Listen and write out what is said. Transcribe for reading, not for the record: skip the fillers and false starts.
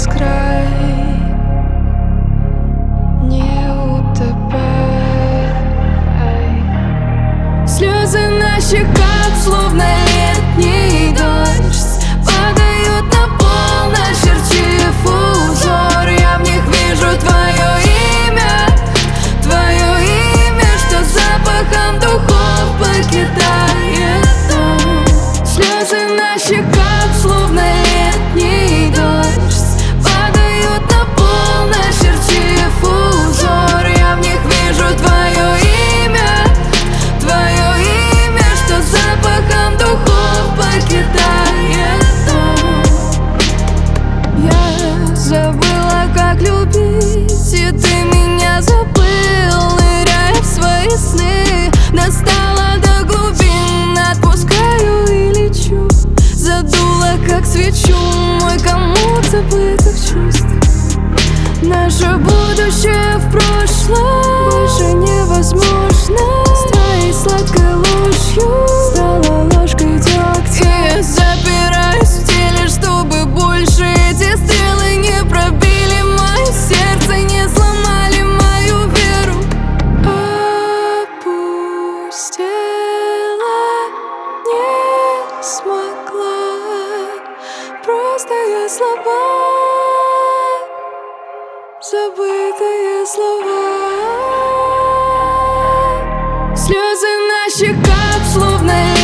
край, не утопай. Слезы на щеках, словно летний дождь, падают на пол, начертив узор. Я в них вижу твое имя, что запахом духов покидает дом. Слезы на щеках, словно летний дождь, падают на пол, начертив узор. Я в них вижу твое имя, что запахом духов покидает дом. Я забыла, как любить, и ты меня забыл, ныряя в свои сны. Достала до глубин, отпускаю и лечу. Задула, как свечу, мой комод забытых чувств. Наше будущее в прошлом больше невозможно. С твоей сладкой ложью стала ложкой дегтя. И я запираюсь в теле, чтобы больше эти стрелы не пробили мое сердце, не сломали мою веру. Опустела, не смогла, просто я слаба, забытые слова. Слезы на щеках, словно